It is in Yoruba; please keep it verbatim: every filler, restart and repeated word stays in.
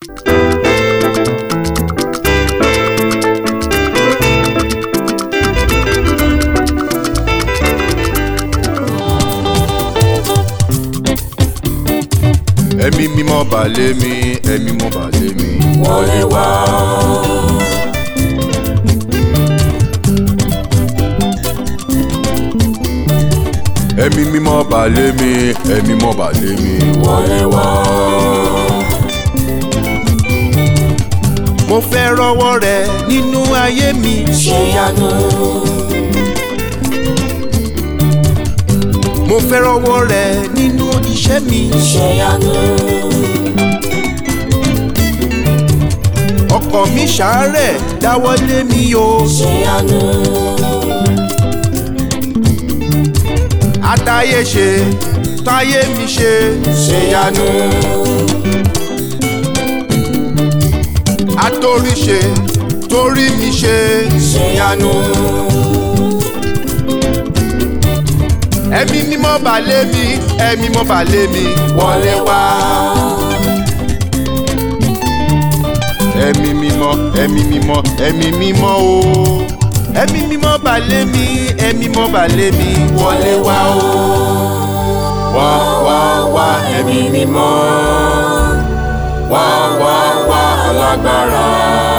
Ẹ̀mí mímọ́ bà lé mi, ẹ̀mí mímọ́ bà lé mi. Wọlé wá. Ẹ̀mí mímọ́ bà lé mi, ẹ̀mí mímọ́ bà lé mi. Wọlé wá. Mo fẹ́ rọ́wọ́ rẹ nínú ayé mi. Ṣe yanu. Mo fẹ́ rọ́wọ́ rẹ nínú iṣẹ́ mi. Ṣe yanu. Ọkàn mi ṣàárẹ̀ dáwọ́ lé mi o. Ṣe yanu. Atáyé ṣe táyé mi ṣe. Ṣe yanu. Atórí ṣe torí mi ṣe. Ṣe yanu. Ẹ̀mí mímọ́ bà lé mi, ẹ̀mí mímọ́ bà lé mi. Wọlé wá. Ẹ̀mí mímọ́, ẹ̀mí mímọ́, ẹ̀mí mímọ́ o. Ẹ̀mí mímọ́ bà lé mi, ẹ̀mí mímọ́ bà lé mi. Wọlé wá o. Wá wá wá ẹ̀mí mímọ́. Wá wá wá alágbára.